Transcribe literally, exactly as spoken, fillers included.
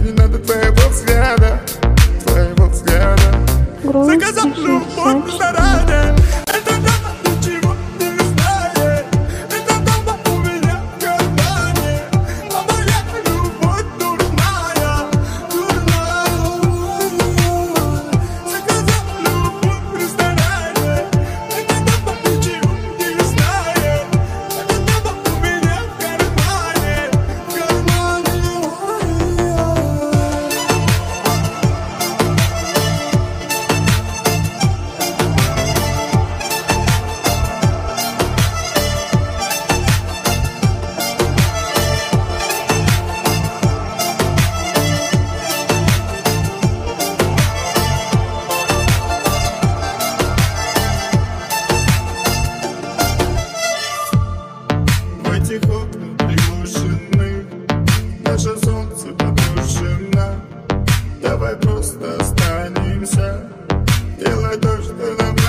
не надо твоего взгляда, твоего взгляда. Заказал любовь заранее. Это дома ничего не знает. Это дома у меня в кармане. А моя любовь дурная, дурная. Заказал любовь в ресторане. Это дома ничего не знает. Это дома у меня в кармане, в кармане. В этих окнах приглушены, наше солнце потушено. Давай просто останемся, делай то, что нам